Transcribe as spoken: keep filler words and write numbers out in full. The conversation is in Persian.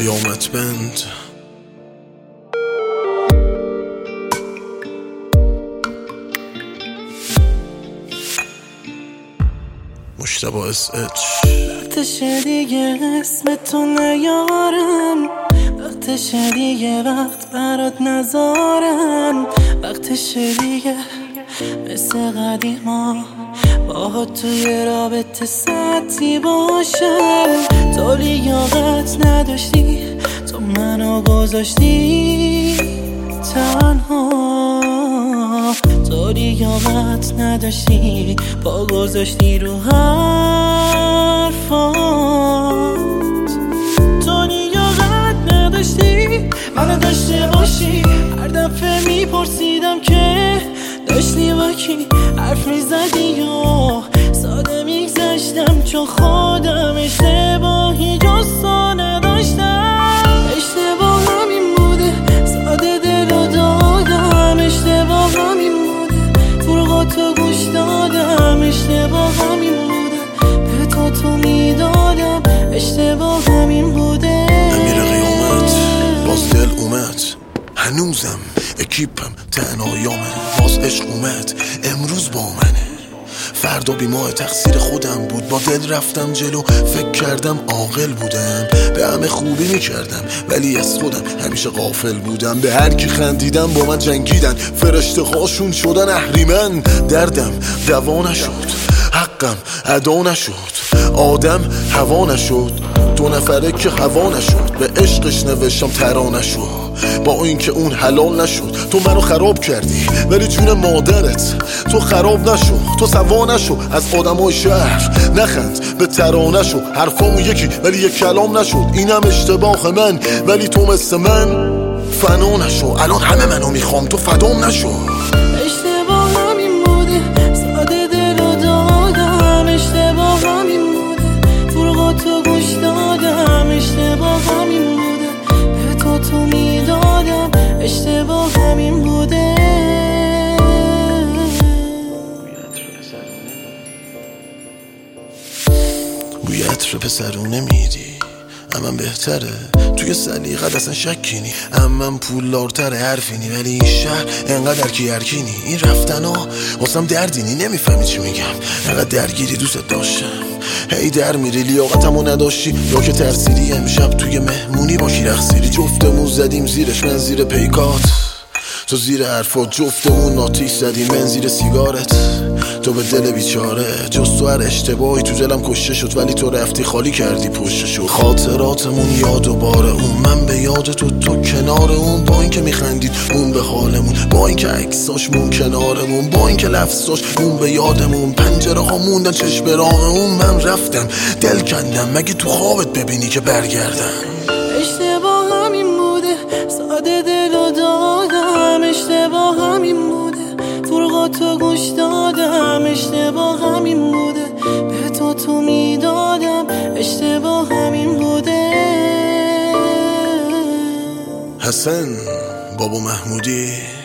قیامت بند. مشتبه اس اچ. وقتش دیگه اسم تو نیارم، وقتش دیگه وقت برات نذارم، وقتش دیگه مثل قدیما باهات توی رابطه سطحی باشم. تو لیاقت نداشتی، تو منو گذاشتی تنها، تو لیاقت نداشتی، پا گذاشتی رو حرفات، تو لیاقت نداشتی منو داشته باشی. هر دفعه میپرسیدم که داشتی با کی حرف میزدی یا ساده میگذشتم، چون خودم اشتباهی جزا نداشتم. اشتباه همین بوده، ساده دلو دادم، اشتباه همین بوده، فروغاتو گوش دادم، اشتباه همین بوده، به تو تو میدادم، اشتباه همین بوده. امیر قیامت باز دل اومد، هنوزم اکیپم تنهایامه، باز عشق اومد امروز با منه، فردا بی ماه تقصیر خودم بود، با دل رفتم جلو، فکر کردم عاقل بودم، به همه خوبی میکردم ولی از خودم همیشه غافل بودم، به هر کی خندیدم با من جنگیدن، فرشته هاشون شدن اهریمن، دردم دوا نشد، حقم ادا نشد، آدم هوا نشد، دو نفره که هوا نشد، به عشقش نوشتم ترانه شد، با اینکه اون حلال نشد. تو منو خراب کردی ولی جون مادرت تو خراب نشو، تو سوا نشو از آدمای شهر، نخند به ترانه شو، حرفامو یکی ولی یک کلام نشد، اینم اشتباه من ولی تو مثل من فنا نشو، الان همه منو میخوام تو فدام نشو. اشتباه همین بوده، ساده دلو دادم، اشتباه همین بوده، فروغاتو گوش دادم، اشتباه همین بوده، به تو تو میدادم، اشتباه همین بوده. بوی عطر پسرونه میدی امم بهتره، توی سلیقت اصلا شکی نی، امم پولدارتره حرفی نی، ولی این شهر انقدر کی هرکینی، این رفتن ها واسم دردینی، نمیفهمی چی میگم، انقدر درگیری دوست داشتم هی در میری، لیاقتمو نداشتی یا که ترسیدی، امشب توی مهمونی با کی رقصیدی، جفتمون زدیم زیرش، من زیر پیکات تو زیر حرفات، جفتمون ناتیش زدیم، من زیر سیگارت تو به دل بیچاره، جز تو هر اشتباهی تو دلم کشته شد، ولی تو رفتی خالی کردی پشتشو، خاطراتمون یاد و بار اون، من به یاد تو تو کنار اون، با اینکه میخندید اون به حالمون، با اینکه عکساشمون کنارمون، با اینکه لفظاش اون به یادمون، پنجره ها موندن چشم راه اون، من رفتم دل کندم مگه تو خوابت ببینی که برگردم. اشتباه همین بوده، ساده دلو دادم، اشتباه همین بوده، فروغاتو گوش دادم، اشتباه همین بوده، به تو تو میدادم، اشتباه همین بوده. حسن بابا محمودی